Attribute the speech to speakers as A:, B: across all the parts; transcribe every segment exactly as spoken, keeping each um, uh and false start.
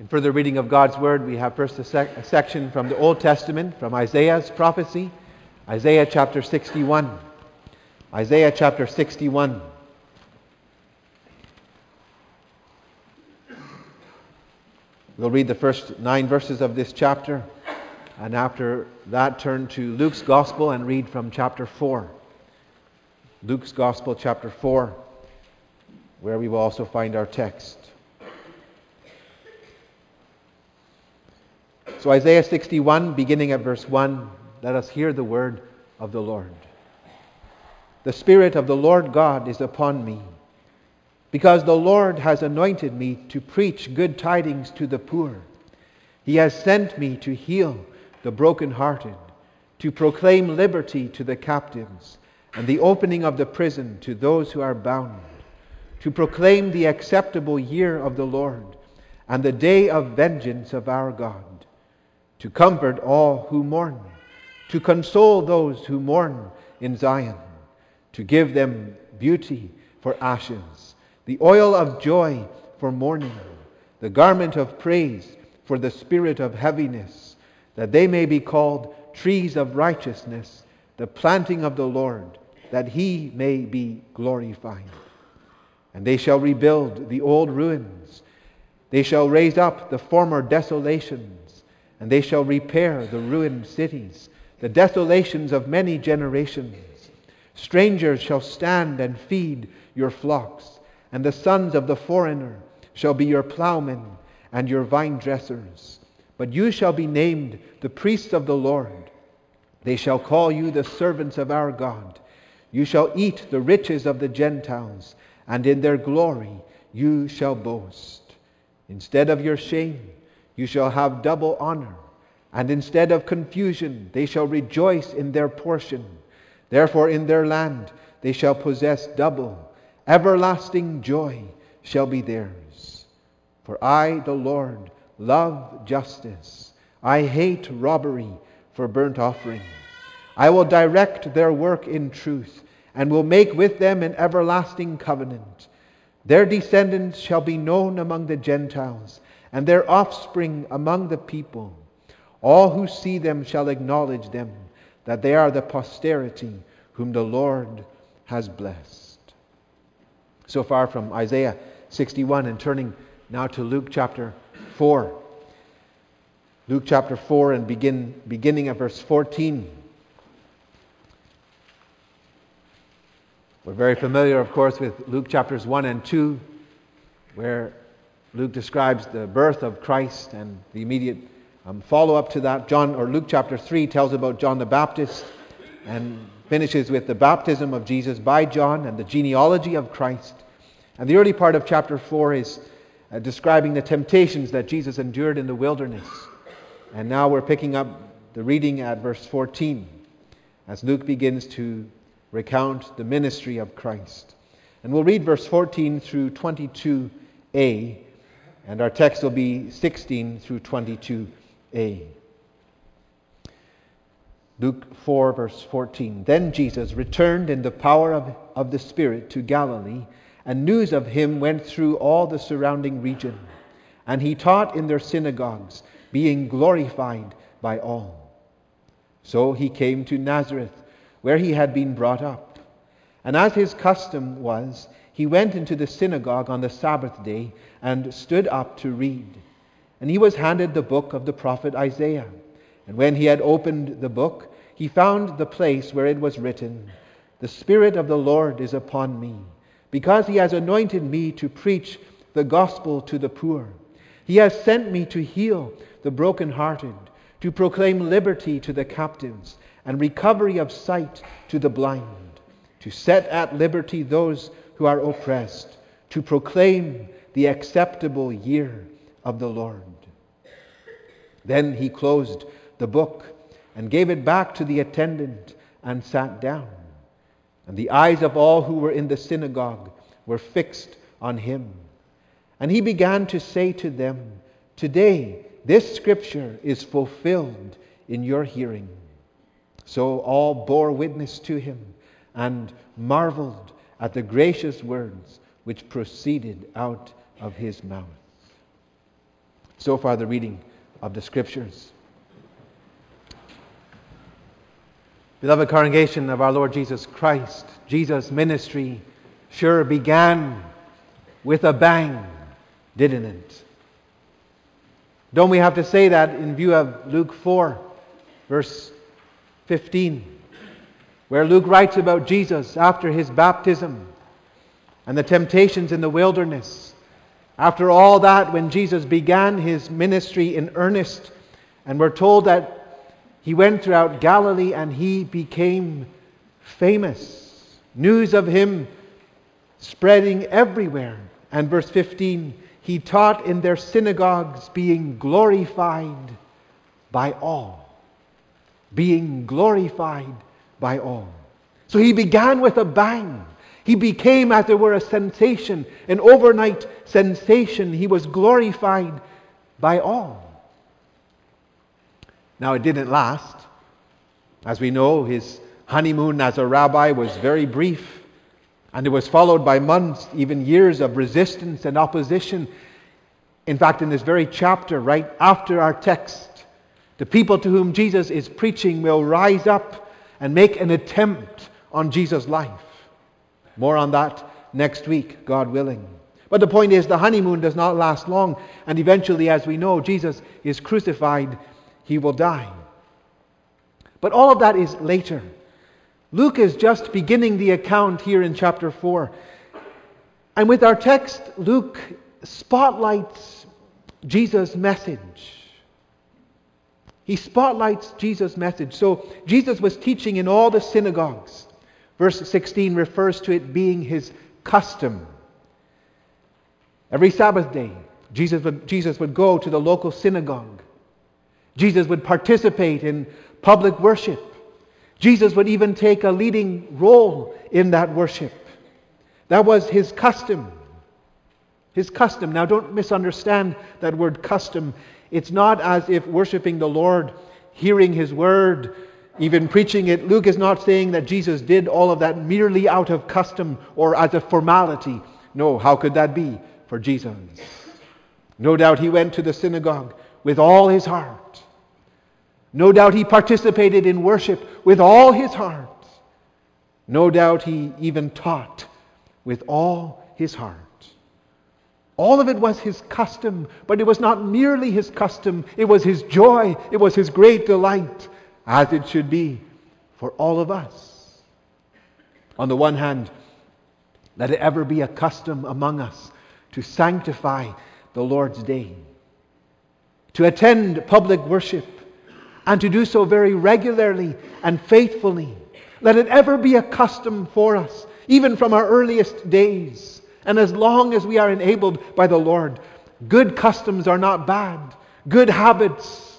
A: For the reading of God's Word, we have first a, sec- a section from the Old Testament, from Isaiah's prophecy, Isaiah chapter sixty-one. Isaiah chapter sixty-one. We'll read the first nine verses of this chapter, and after that turn to Luke's Gospel and read from chapter four. Luke's Gospel, chapter four, where we will also find our text. So Isaiah sixty-one, beginning at verse one, let us hear the word of the Lord. The Spirit of the Lord God is upon me, because the Lord has anointed me to preach good tidings to the poor. He has sent me to heal the brokenhearted, to proclaim liberty to the captives, and the opening of the prison to those who are bound, to proclaim the acceptable year of the Lord, and the day of vengeance of our God, to comfort all who mourn, to console those who mourn in Zion, to give them beauty for ashes, the oil of joy for mourning, the garment of praise for the spirit of heaviness, that they may be called trees of righteousness, the planting of the Lord, that He may be glorified. And they shall rebuild the old ruins. They shall raise up the former desolations, and they shall repair the ruined cities, the desolations of many generations. Strangers shall stand and feed your flocks, and the sons of the foreigner shall be your plowmen and your vine dressers. But you shall be named the priests of the Lord. They shall call you the servants of our God. You shall eat the riches of the Gentiles, and in their glory you shall boast. Instead of your shame, you shall have double honor, and instead of confusion, they shall rejoice in their portion. Therefore in their land they shall possess double. Everlasting joy shall be theirs. For I, the Lord, love justice. I hate robbery for burnt offering. I will direct their work in truth, and will make with them an everlasting covenant. Their descendants shall be known among the Gentiles, and their offspring among the people. All who see them shall acknowledge them, that they are the posterity whom the Lord has blessed. So far from Isaiah sixty-one, and turning now to Luke chapter four. Luke chapter four, and begin beginning at verse fourteen. We're very familiar, of course, with Luke chapters one and two, where Luke describes the birth of Christ and the immediate um, follow-up to that. John or Luke chapter three tells about John the Baptist and finishes with the baptism of Jesus by John and the genealogy of Christ. And the early part of chapter four is uh, describing the temptations that Jesus endured in the wilderness. And now we're picking up the reading at verse fourteen as Luke begins to recount the ministry of Christ. And we'll read verse fourteen through twenty-two a, and our text will be sixteen through twenty-two a. Luke four, verse fourteen. Then Jesus returned in the power of, of the Spirit to Galilee, and news of him went through all the surrounding region. And he taught in their synagogues, being glorified by all. So he came to Nazareth, where he had been brought up. And as his custom was, he went into the synagogue on the Sabbath day and stood up to read. And he was handed the book of the prophet Isaiah. And when he had opened the book, he found the place where it was written, "The Spirit of the Lord is upon me, because he has anointed me to preach the gospel to the poor. He has sent me to heal the brokenhearted, to proclaim liberty to the captives, and recovery of sight to the blind, to set at liberty those who are oppressed, to proclaim the acceptable year of the Lord." Then he closed the book and gave it back to the attendant and sat down. And the eyes of all who were in the synagogue were fixed on him. And he began to say to them, "Today this scripture is fulfilled in your hearing." So all bore witness to him and marveled at the gracious words which proceeded out of his mouth. So far, the reading of the Scriptures. Beloved congregation of our Lord Jesus Christ, Jesus' ministry sure began with a bang, didn't it? Don't we have to say that in view of Luke four, verse fifteen, where Luke writes about Jesus after his baptism and the temptations in the wilderness. After all that, when Jesus began his ministry in earnest, and we're told that he went throughout Galilee and he became famous. News of him spreading everywhere. And verse fifteen, he taught in their synagogues, being glorified by all. Being glorified by all. So he began with a bang. He became, as it were, a sensation, an overnight sensation. He was glorified by all. Now, it didn't last. As we know, his honeymoon as a rabbi was very brief, and it was followed by months, even years of resistance and opposition. In fact, in this very chapter, right after our text, the people to whom Jesus is preaching will rise up and make an attempt on Jesus' life. More on that next week, God willing. But the point is, the honeymoon does not last long, and eventually, as we know, Jesus is crucified. He will die. But all of that is later. Luke is just beginning the account here in chapter four. And with our text, Luke spotlights Jesus' message. He spotlights Jesus' message. So Jesus was teaching in all the synagogues. Verse sixteen refers to it being his custom. Every Sabbath day, Jesus would, Jesus would go to the local synagogue. Jesus would participate in public worship. Jesus would even take a leading role in that worship. That was his custom. His custom. Now, don't misunderstand that word custom. It's not as if worshiping the Lord, hearing his word, even preaching it. Luke is not saying that Jesus did all of that merely out of custom or as a formality. No, how could that be for Jesus? No doubt he went to the synagogue with all his heart. No doubt he participated in worship with all his heart. No doubt he even taught with all his heart. All of it was his custom, but it was not merely his custom. It was his joy. It was his great delight, as it should be for all of us. On the one hand, let it ever be a custom among us to sanctify the Lord's day, to attend public worship, and to do so very regularly and faithfully. Let it ever be a custom for us, even from our earliest days. And as long as we are enabled by the Lord, good customs are not bad. Good habits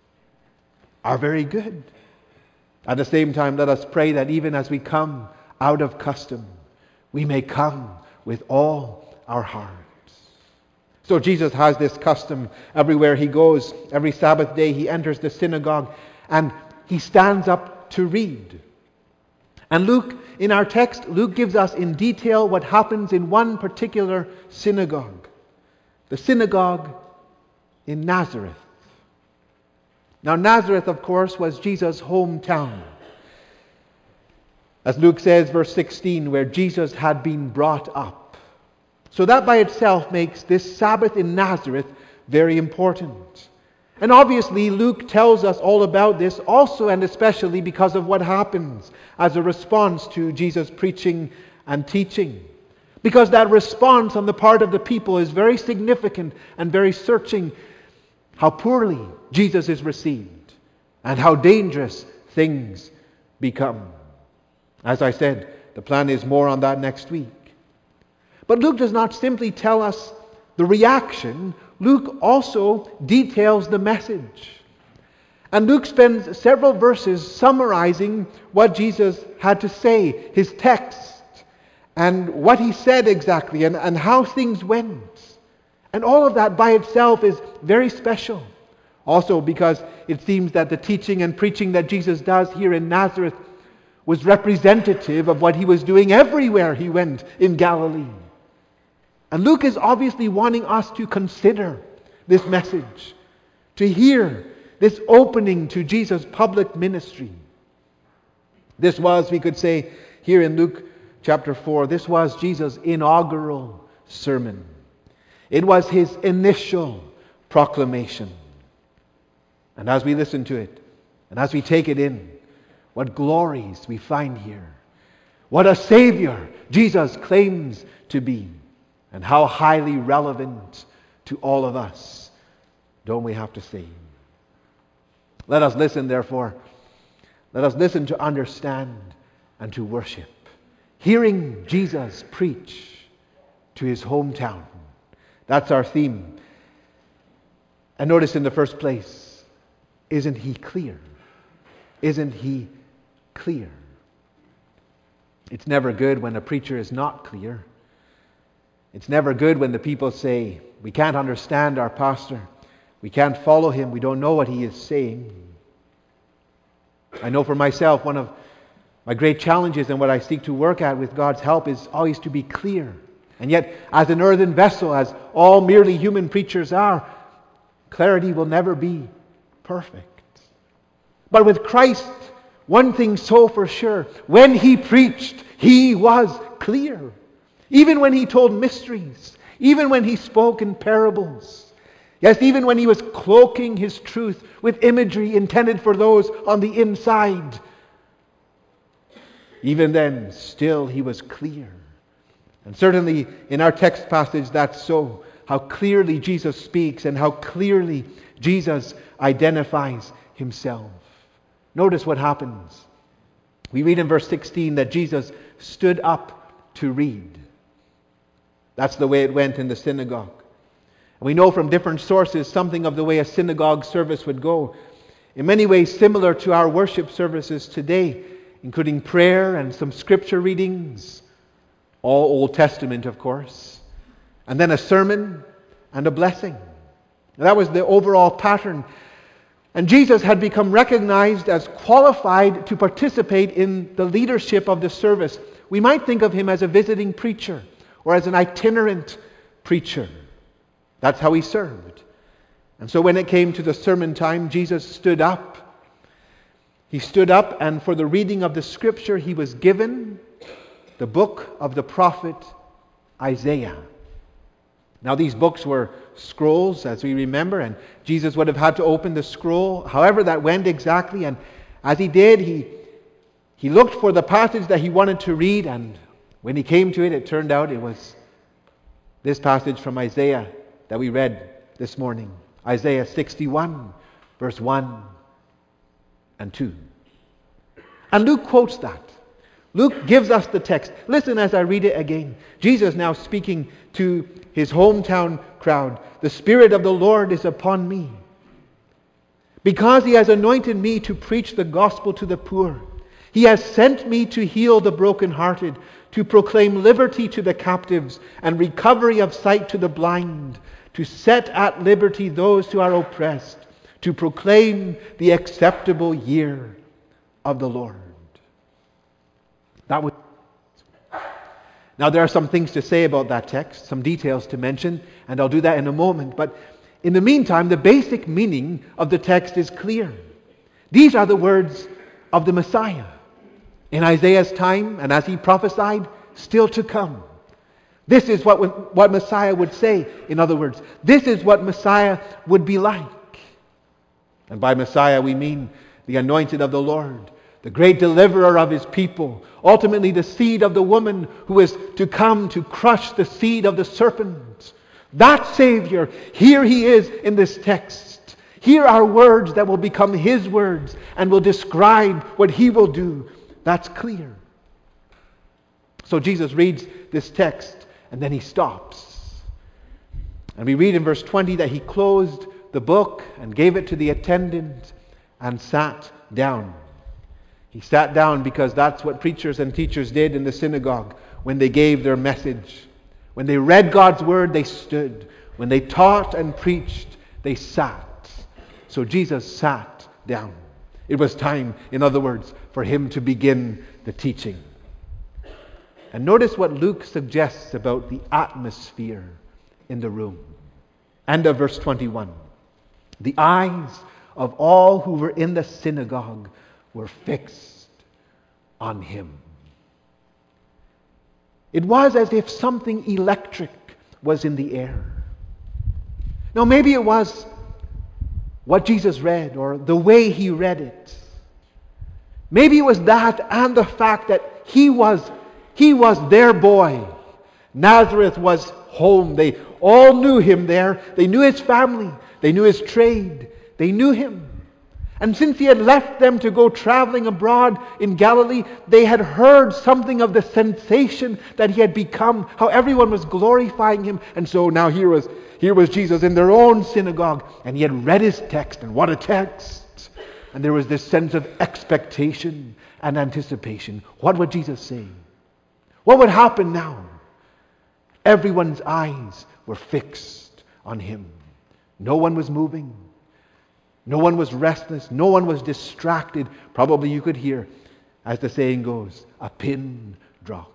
A: are very good. At the same time, let us pray that even as we come out of custom, we may come with all our heart. So Jesus has this custom everywhere he goes. Every Sabbath day he enters the synagogue and he stands up to read. And Luke, in our text, Luke gives us in detail what happens in one particular synagogue. The synagogue in Nazareth. Now Nazareth, of course, was Jesus' hometown. As Luke says, verse sixteen, where Jesus had been brought up. So that by itself makes this Sabbath in Nazareth very important. And obviously Luke tells us all about this also and especially because of what happens as a response to Jesus' preaching and teaching. Because that response on the part of the people is very significant and very searching. How poorly Jesus is received and how dangerous things become. As I said, the plan is more on that next week. But Luke does not simply tell us the reaction. Luke also details the message. And Luke spends several verses summarizing what Jesus had to say, his text, and what he said exactly, and, and how things went. And all of that by itself is very special. Also because it seems that the teaching and preaching that Jesus does here in Nazareth was representative of what he was doing everywhere he went in Galilee. And Luke is obviously wanting us to consider this message, to hear this opening to Jesus' public ministry. This was, we could say, here in Luke chapter four, this was Jesus' inaugural sermon. It was his initial proclamation. And as we listen to it, and as we take it in, what glories we find here. What a Savior Jesus claims to be. And how highly relevant to all of us, don't we have to say? Let us listen, therefore. Let us listen to understand and to worship. Hearing Jesus preach to his hometown. That's our theme. And notice in the first place, isn't he clear? Isn't he clear? It's never good when a preacher is not clear. It's never good when the people say, we can't understand our pastor. We can't follow him. We don't know what he is saying. I know for myself, one of my great challenges and what I seek to work at with God's help is always to be clear. And yet, as an earthen vessel, as all merely human preachers are, clarity will never be perfect. But with Christ, one thing so for sure, when he preached, he was clear. Even when he told mysteries, even when he spoke in parables, yes, even when he was cloaking his truth with imagery intended for those on the inside, even then, still he was clear. And certainly in our text passage, that's so. How clearly Jesus speaks and how clearly Jesus identifies himself. Notice what happens. We read in verse sixteen that Jesus stood up to read. That's the way it went in the synagogue. And we know from different sources something of the way a synagogue service would go. In many ways similar to our worship services today, including prayer and some scripture readings, all Old Testament, of course, and then a sermon and a blessing. And that was the overall pattern. And Jesus had become recognized as qualified to participate in the leadership of the service. We might think of him as a visiting preacher or as an itinerant preacher. That's how he served. And so when it came to the sermon time, Jesus stood up. He stood up, and for the reading of the scripture, he was given the book of the prophet Isaiah. Now these books were scrolls, as we remember, and Jesus would have had to open the scroll, however that went exactly. And as he did, he, he looked for the passage that he wanted to read, and when he came to it, it turned out it was this passage from Isaiah that we read this morning. Isaiah sixty-one, verse one and two. And Luke quotes that. Luke gives us the text. Listen as I read it again. Jesus now speaking to his hometown crowd. The Spirit of the Lord is upon me, because he has anointed me to preach the gospel to the poor. He has sent me to heal the brokenhearted, to proclaim liberty to the captives and recovery of sight to the blind, to set at liberty those who are oppressed, to proclaim the acceptable year of the Lord. That was. Now there are some things to say about that text, some details to mention, and I'll do that in a moment. But in the meantime, the basic meaning of the text is clear. These are the words of the Messiah in Isaiah's time, and as he prophesied, still to come. This is what, what Messiah would say. In other words, this is what Messiah would be like. And by Messiah we mean the anointed of the Lord, the great deliverer of his people, ultimately the seed of the woman who is to come to crush the seed of the serpent. That Savior, here he is in this text. Here are words that will become his words and will describe what he will do. That's clear. So Jesus reads this text and then he stops. And we read in verse twenty that he closed the book and gave it to the attendant and sat down. He sat down because that's what preachers and teachers did in the synagogue when they gave their message. When they read God's word, they stood. When they taught and preached, they sat. So Jesus sat down. It was time, in other words, for him to begin the teaching. And notice what Luke suggests about the atmosphere in the room. End of verse twenty-one. The eyes of all who were in the synagogue were fixed on him. It was as if something electric was in the air. Now, maybe it was what Jesus read or the way he read it. Maybe it was that and the fact that he was, he was their boy. Nazareth was home. They all knew him there. They knew his family. They knew his trade. They knew him. And since he had left them to go traveling abroad in Galilee, they had heard something of the sensation that he had become, how everyone was glorifying him. And so now here was, here was Jesus in their own synagogue, and he had read his text, and what a text! And there was this sense of expectation and anticipation. What would Jesus say? What would happen now? Everyone's eyes were fixed on him. No one was moving. No one was restless. No one was distracted. Probably you could hear, as the saying goes, a pin drop.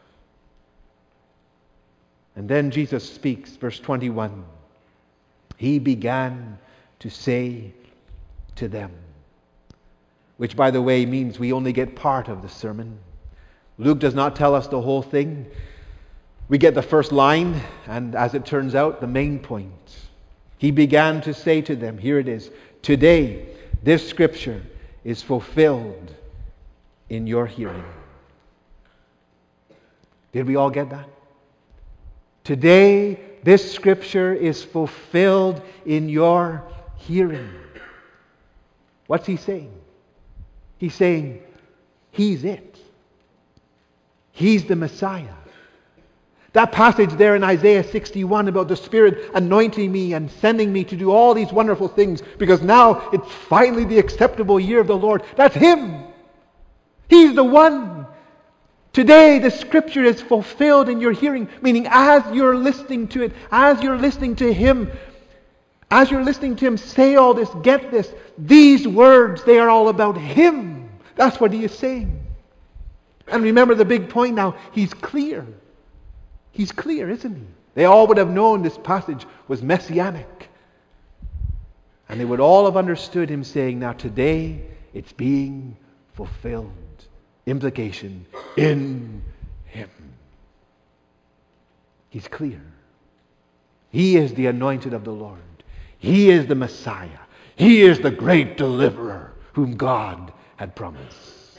A: And then Jesus speaks, verse twenty-one. He began to say to them, which, by the way, means we only get part of the sermon. Luke does not tell us the whole thing. We get the first line, and as it turns out, the main point. He began to say to them, here it is, today this scripture is fulfilled in your hearing. Did we all get that? Today this scripture is fulfilled in your hearing. What's he saying? He's saying, he's it. He's the Messiah. That passage there in Isaiah sixty-one about the Spirit anointing me and sending me to do all these wonderful things because now it's finally the acceptable year of the Lord. That's him. He's the one. Today the scripture is fulfilled in your hearing, meaning as you're listening to it, as you're listening to him, as you're listening to him say all this, get this, these words, they are all about him. That's what he is saying. And remember the big point now, he's clear. He's clear, isn't he? They all would have known this passage was messianic. And they would all have understood him saying, now today it's being fulfilled. Implication, in him. He's clear. He is the anointed of the Lord. He is the Messiah. He is the great deliverer whom God had promised.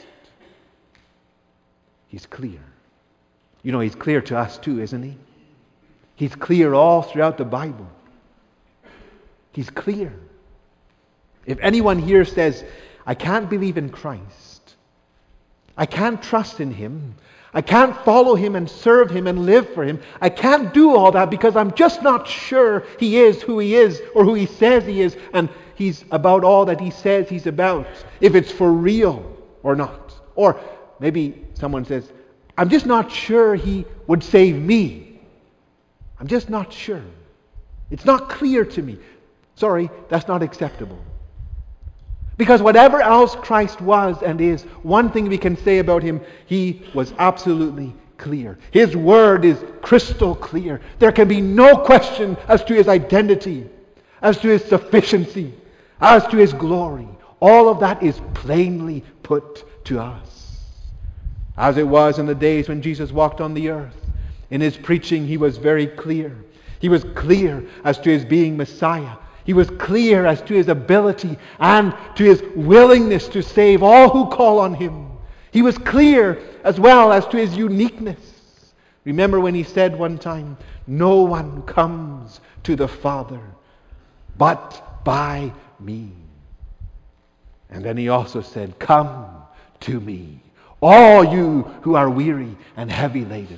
A: He's clear. You know, he's clear to us too, isn't he? He's clear all throughout the Bible. He's clear. If anyone here says, I can't believe in Christ, I can't trust in him, I can't follow him and serve him and live for him, I can't do all that because I'm just not sure he is who he is or who he says he is, and he's about all that he says he's about, if it's for real or not. Or maybe someone says, I'm just not sure he would save me. I'm just not sure. It's not clear to me. Sorry, that's not acceptable. Because whatever else Christ was and is, one thing we can say about him, he was absolutely clear. His word is crystal clear. There can be no question as to his identity, as to his sufficiency, as to his glory. All of that is plainly put to us. As it was in the days when Jesus walked on the earth. In his preaching, he was very clear. He was clear as to his being Messiah. He was clear as to his ability and to his willingness to save all who call on him. He was clear as well as to his uniqueness. Remember when he said one time, no one comes to the Father but by me. And then he also said, come to me, all you who are weary and heavy laden.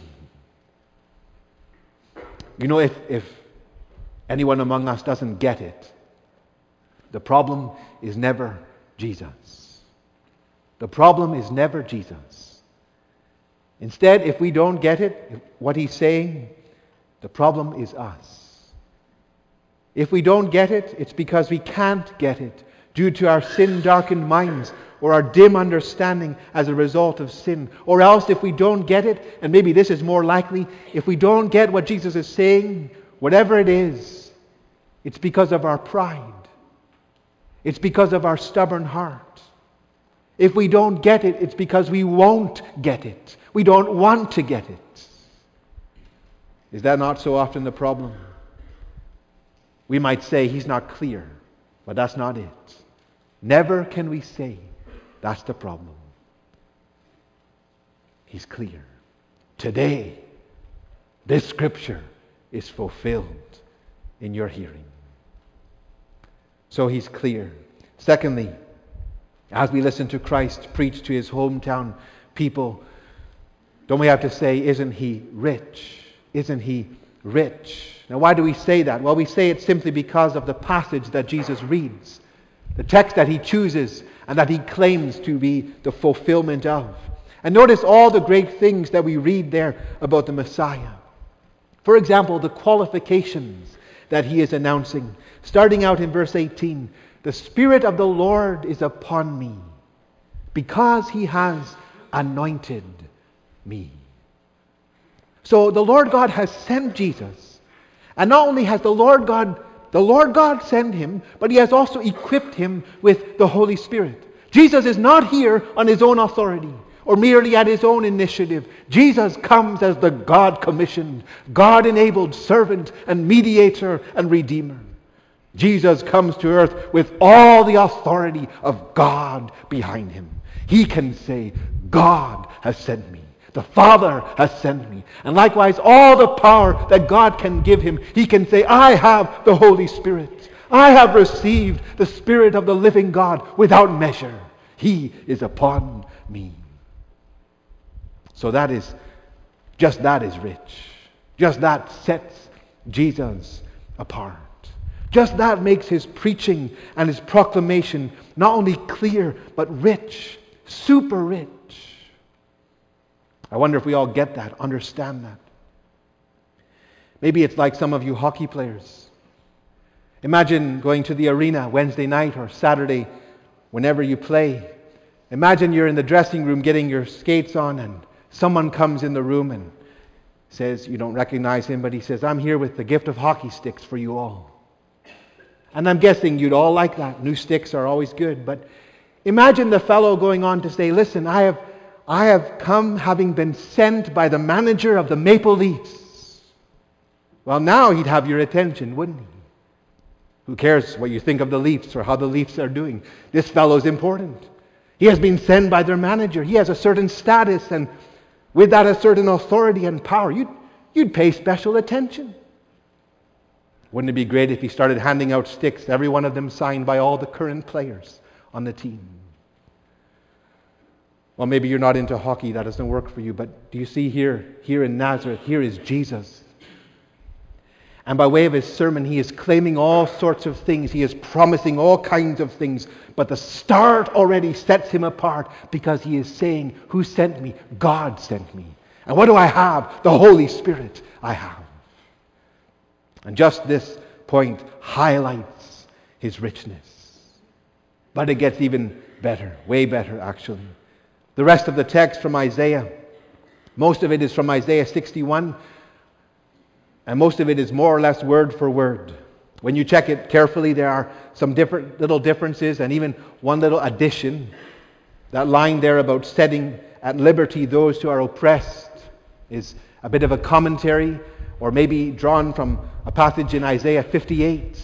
A: You know, if, if anyone among us doesn't get it, the problem is never Jesus. The problem is never Jesus. Instead, if we don't get it, what he's saying, the problem is us. If we don't get it, it's because we can't get it due to our sin-darkened minds or our dim understanding as a result of sin. Or else if we don't get it, and maybe this is more likely, if we don't get what Jesus is saying, whatever it is, It's because of our pride. It's because of our stubborn heart. If we don't get it, it's because we won't get it. We don't want to get it. Is that not so often the problem? We might say He's not clear, but that's not it. Never can we say that's the problem. He's clear. Today, this Scripture is fulfilled in your hearing. So He's clear. Secondly, as we listen to Christ preach to His hometown people, don't we have to say, isn't He rich? Isn't He rich? Now, why do we say that? Well, we say it simply because of the passage that Jesus reads, the text that He chooses and that He claims to be the fulfillment of. And notice all the great things that we read there about the Messiah. For example, the qualifications that He is announcing. Starting out in verse eighteen, the Spirit of the Lord is upon me, because He has anointed me. So the Lord God has sent Jesus. And not only has the Lord God, the Lord God sent Him, but He has also equipped Him with the Holy Spirit. Jesus is not here on His own authority or merely at His own initiative. Jesus comes as the God-commissioned, God-enabled servant and mediator and redeemer. Jesus comes to earth with all the authority of God behind Him. He can say, God has sent me. The Father has sent me. And likewise, all the power that God can give Him, He can say, I have the Holy Spirit. I have received the Spirit of the living God without measure. He is upon me. So that is, just that is rich. Just that sets Jesus apart. Just that makes His preaching and His proclamation not only clear, but rich, super rich. I wonder if we all get that, understand that. Maybe it's like some of you hockey players. Imagine going to the arena Wednesday night or Saturday, whenever you play. Imagine you're in the dressing room getting your skates on, and someone comes in the room and says, you don't recognize him, but he says, I'm here with the gift of hockey sticks for you all. And I'm guessing you'd all like that. New sticks are always good. But imagine the fellow going on to say, listen, I have, I have come having been sent by the manager of the Maple Leafs. Well, now he'd have your attention, wouldn't he? Who cares what you think of the Leafs or how the Leafs are doing? This fellow's important. He has been sent by their manager. He has a certain status, and with that a certain authority and power. You'd, you'd pay special attention. Wouldn't it be great if he started handing out sticks, every one of them signed by all the current players on the team? Well, maybe you're not into hockey, that doesn't work for you, but do you see here, here in Nazareth, here is Jesus. And by way of His sermon, He is claiming all sorts of things. He is promising all kinds of things. But the start already sets Him apart, because He is saying, who sent me? God sent me. And what do I have? The Holy Spirit I have. And just this point highlights His richness. But it gets even better, way better actually. The rest of the text from Isaiah, most of it is from Isaiah sixty-one, and most of it is more or less word for word. When you check it carefully, there are some different little differences and even one little addition. That line there about setting at liberty those who are oppressed is a bit of a commentary, or maybe drawn from a passage in Isaiah fifty-eight.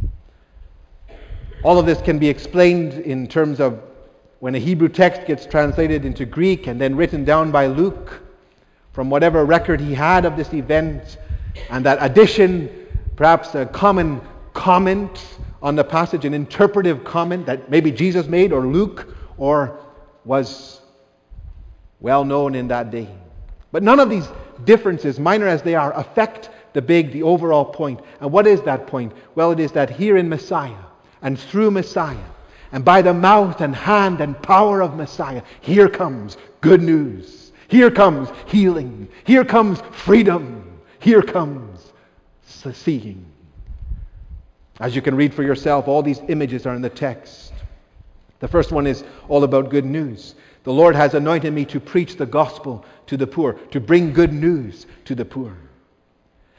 A: All of this can be explained in terms of when a Hebrew text gets translated into Greek and then written down by Luke from whatever record he had of this event, and that addition, perhaps a common comment on the passage, an interpretive comment that maybe Jesus made or Luke, or was well known in that day. But none of these differences, minor as they are, affect the big, the overall point. And what is that point? Well, it is that here in Messiah, and through Messiah, and by the mouth and hand and power of Messiah, here comes good news. Here comes healing. Here comes freedom. Here comes seeing. As you can read for yourself, all these images are in the text. The first one is all about good news. The Lord has anointed me to preach the gospel to the poor, to bring good news to the poor.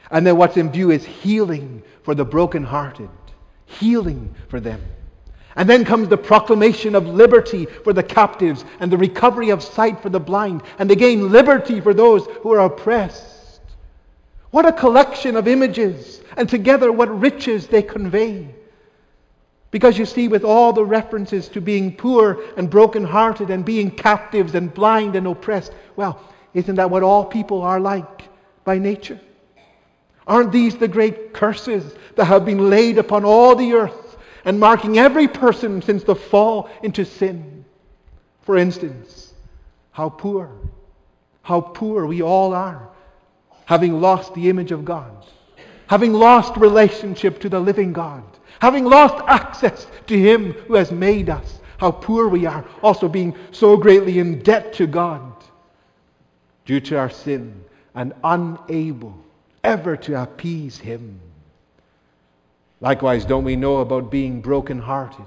A: And then what's in view is healing for the brokenhearted. Healing for them. And then comes the proclamation of liberty for the captives and the recovery of sight for the blind. And again, liberty for those who are oppressed. What a collection of images. And together what riches they convey. Because you see, with all the references to being poor and brokenhearted and being captives and blind and oppressed, well, isn't that what all people are like by nature? Aren't these the great curses that have been laid upon all the earth and marking every person since the fall into sin? For instance, how poor, how poor we all are, having lost the image of God, having lost relationship to the living God, having lost access to Him who has made us. How poor we are, also being so greatly in debt to God due to our sin and unable ever to appease Him. Likewise, don't we know about being broken-hearted?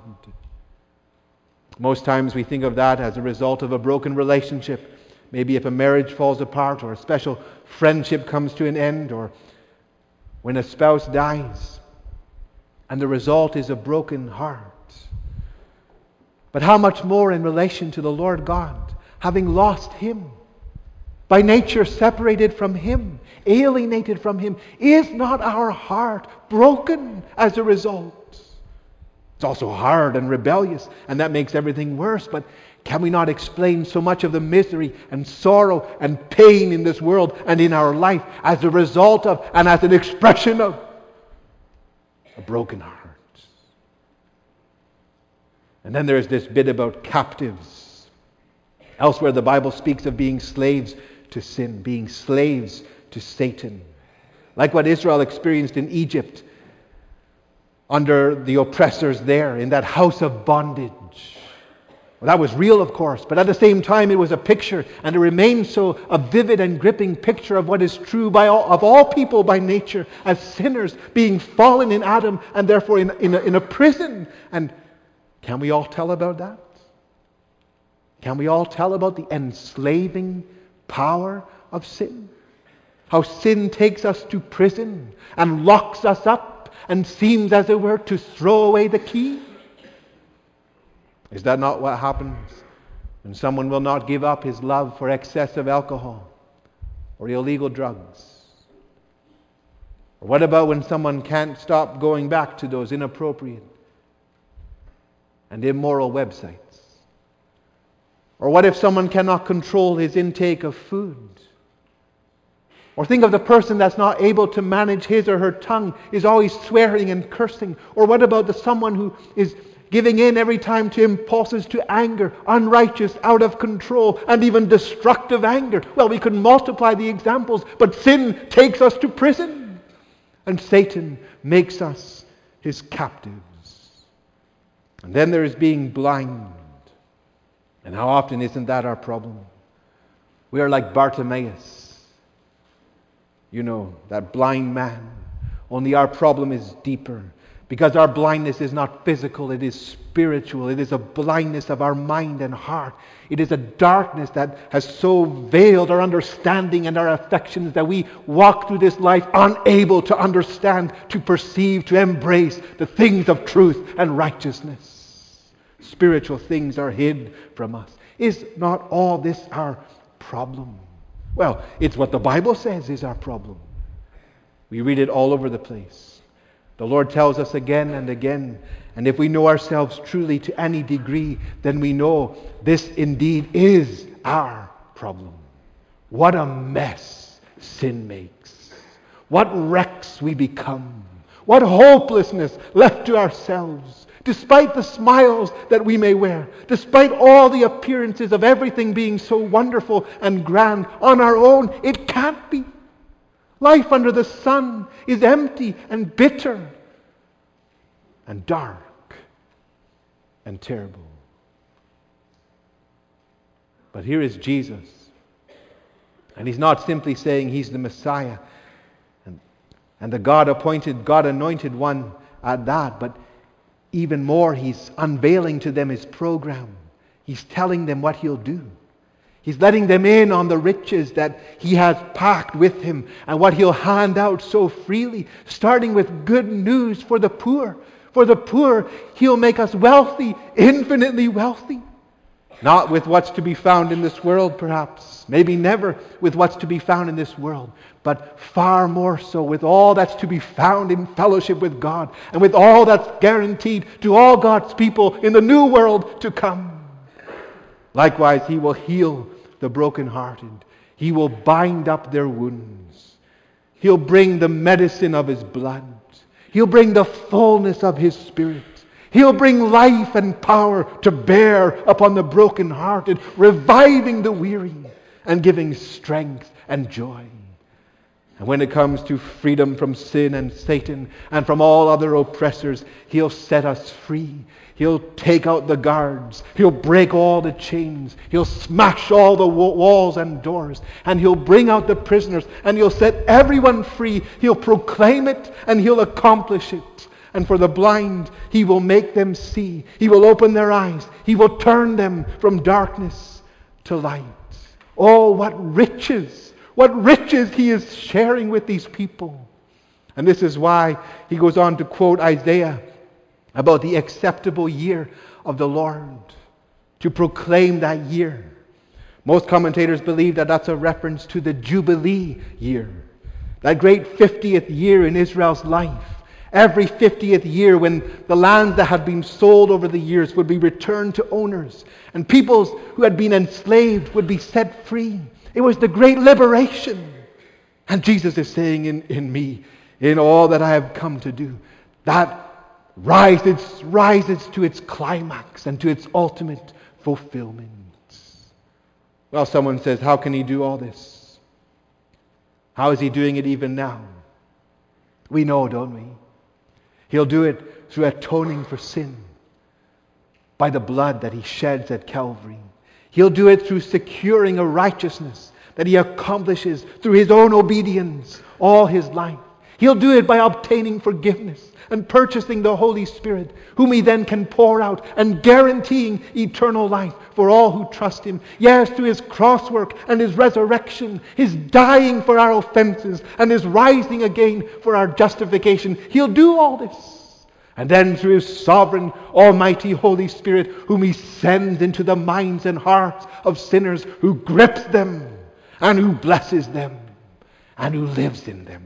A: Most times we think of that as a result of a broken relationship. Maybe if a marriage falls apart, or a special friendship comes to an end, or when a spouse dies, and the result is a broken heart. But how much more in relation to the Lord God, having lost Him, by nature separated from Him, alienated from Him, is not our heart broken as a result? It's also hard and rebellious, and that makes everything worse. But can we not explain so much of the misery and sorrow and pain in this world and in our life as a result of and as an expression of a broken heart? And then there's this bit about captives. Elsewhere the Bible speaks of being slaves to sin, being slaves to Satan. Like what Israel experienced in Egypt under the oppressors there in that house of bondage. Well, that was real, of course, but at the same time it was a picture, and it remains so a vivid and gripping picture of what is true by all, of all people by nature, as sinners being fallen in Adam and therefore in, in, a, in a prison. And can we all tell about that? Can we all tell about the enslaving power of sin? How sin takes us to prison and locks us up and seems as it were to throw away the key? Is that not what happens when someone will not give up his love for excessive alcohol or illegal drugs? Or what about when someone can't stop going back to those inappropriate and immoral websites? Or what if someone cannot control his intake of food? Or think of the person that's not able to manage his or her tongue, is always swearing and cursing. Or what about the someone who is giving in every time to impulses to anger, unrighteous, out of control, and even destructive anger? Well, we could multiply the examples, but sin takes us to prison, and Satan makes us his captives. And then there is being blind. And how often isn't that our problem? We are like Bartimaeus, you know, that blind man. Only our problem is deeper. Because our blindness is not physical, it is spiritual. It is a blindness of our mind and heart. It is a darkness that has so veiled our understanding and our affections that we walk through this life unable to understand, to perceive, to embrace the things of truth and righteousness. Spiritual things are hid from us. Is not all this our problem? Well, it's what the Bible says is our problem. We read it all over the place. The Lord tells us again and again, and if we know ourselves truly to any degree, then we know this indeed is our problem. What a mess sin makes. What wrecks we become. What hopelessness left to ourselves. Despite the smiles that we may wear, despite all the appearances of everything being so wonderful and grand, on our own, it can't be. Life under the sun is empty and bitter and dark and terrible. But here is Jesus. And He's not simply saying He's the Messiah and, and the God-appointed, God-anointed one at that, but even more, He's unveiling to them His program. He's telling them what He'll do. He's letting them in on the riches that He has packed with Him and what He'll hand out so freely, starting with good news for the poor. For the poor, He'll make us wealthy, infinitely wealthy. Not with what's to be found in this world, perhaps. Maybe never with what's to be found in this world. But far more so with all that's to be found in fellowship with God. And with all that's guaranteed to all God's people in the new world to come. Likewise, He will heal the brokenhearted. He will bind up their wounds. He'll bring the medicine of His blood. He'll bring the fullness of His Spirit. He'll bring life and power to bear upon the brokenhearted, reviving the weary and giving strength and joy. And when it comes to freedom from sin and Satan and from all other oppressors, He'll set us free. He'll take out the guards. He'll break all the chains. He'll smash all the walls and doors. And He'll bring out the prisoners. And He'll set everyone free. He'll proclaim it and He'll accomplish it. And for the blind, He will make them see. He will open their eyes. He will turn them from darkness to light. Oh, what riches! What riches He is sharing with these people. And this is why He goes on to quote Isaiah about the acceptable year of the Lord, to proclaim that year. Most commentators believe that that's a reference to the Jubilee year, that great fiftieth year in Israel's life. Every fiftieth year when the lands that had been sold over the years would be returned to owners, and peoples who had been enslaved would be set free. It was the great liberation. And Jesus is saying in, in me, in all that I have come to do, that rises, rises to its climax and to its ultimate fulfillment. Well, someone says, how can He do all this? How is He doing it even now? We know, don't we? He'll do it through atoning for sin by the blood that He sheds at Calvary. He'll do it through securing a righteousness that He accomplishes through His own obedience all His life. He'll do it by obtaining forgiveness and purchasing the Holy Spirit, whom He then can pour out and guaranteeing eternal life for all who trust Him. Yes, through His cross work and His resurrection, His dying for our offenses and His rising again for our justification. He'll do all this. And then through His sovereign, almighty Holy Spirit, whom He sends into the minds and hearts of sinners, who grips them and who blesses them and who lives in them.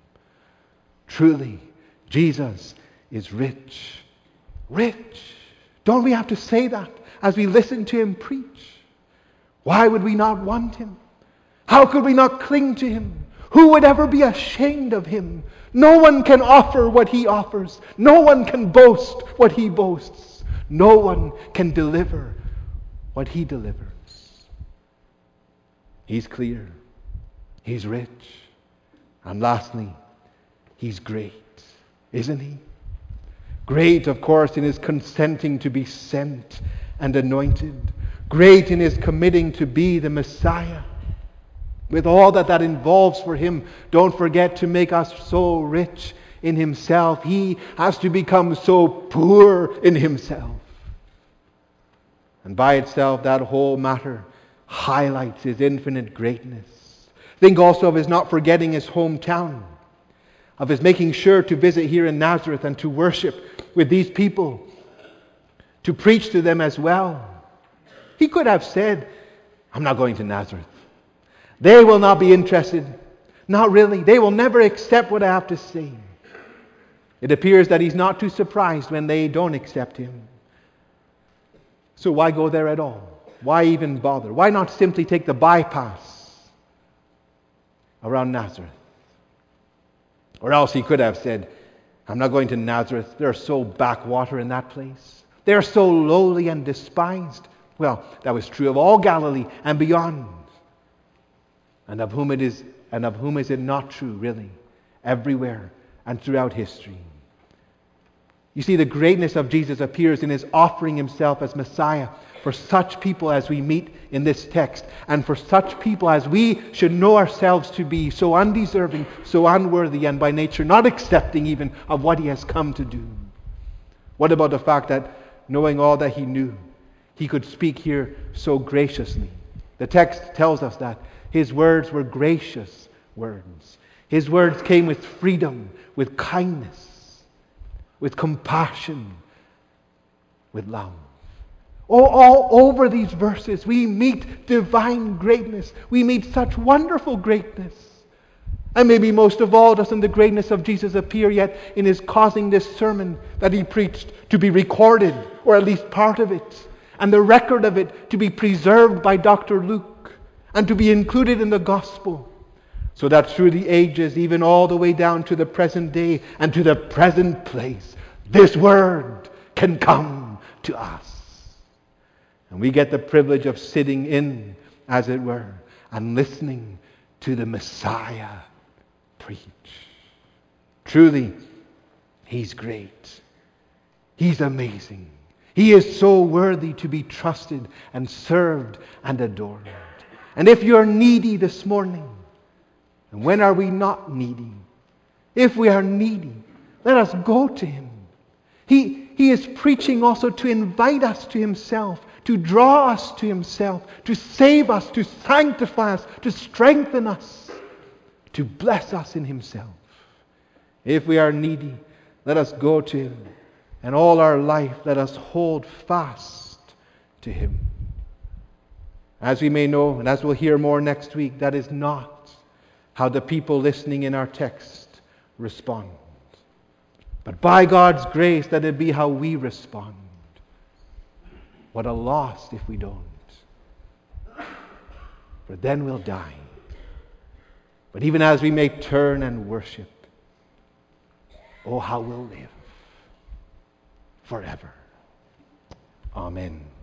A: Truly, Jesus is rich. Rich. Don't we have to say that as we listen to Him preach? Why would we not want Him? How could we not cling to Him? Who would ever be ashamed of Him? No one can offer what He offers. No one can boast what He boasts. No one can deliver what He delivers. He's clear. He's rich. And lastly, He's great. Isn't He? Great, of course, in His consenting to be sent and anointed. Great in His committing to be the Messiah. With all that that involves for Him, don't forget to make us so rich in Himself. He has to become so poor in Himself. And by itself, that whole matter highlights His infinite greatness. Think also of His not forgetting His hometown, of His making sure to visit here in Nazareth and to worship with these people, to preach to them as well. He could have said, I'm not going to Nazareth. They will not be interested. Not really. They will never accept what I have to say. It appears that He's not too surprised when they don't accept Him. So why go there at all? Why even bother? Why not simply take the bypass around Nazareth? Or else He could have said, I'm not going to Nazareth. They're so backwater in that place. They're so lowly and despised. Well, that was true of all Galilee and beyond. And of whom it is, and of whom is it not true, really? Everywhere and throughout history. You see, the greatness of Jesus appears in His offering Himself as Messiah for such people as we meet in this text, and for such people as we should know ourselves to be, so undeserving, so unworthy, and by nature not accepting even of what He has come to do. What about the fact that, knowing all that He knew, He could speak here so graciously, The text tells us that His words were gracious words. His words came with freedom, with kindness, with compassion, with love. Oh, all over these verses, we meet divine greatness. We meet such wonderful greatness. And maybe most of all doesn't the greatness of Jesus appear yet in His causing this sermon that He preached to be recorded, or at least part of it, and the record of it to be preserved by Doctor Luke and to be included in the Gospel, so that through the ages, even all the way down to the present day and to the present place, this Word can come to us. And we get the privilege of sitting in, as it were, and listening to the Messiah preach. Truly, He's great. He's amazing. He is so worthy to be trusted and served and adored. And if you're needy this morning, and when are we not needy? If we are needy, let us go to Him. He, he is preaching also to invite us to Himself, to draw us to Himself, to save us, to sanctify us, to strengthen us, to bless us in Himself. If we are needy, let us go to Him. And all our life, let us hold fast to Him. As we may know, and as we'll hear more next week, that is not how the people listening in our text respond. But by God's grace, let it be how we respond. What a loss if we don't. For then we'll die. But even as we may turn and worship, oh, how we'll live forever. Amen.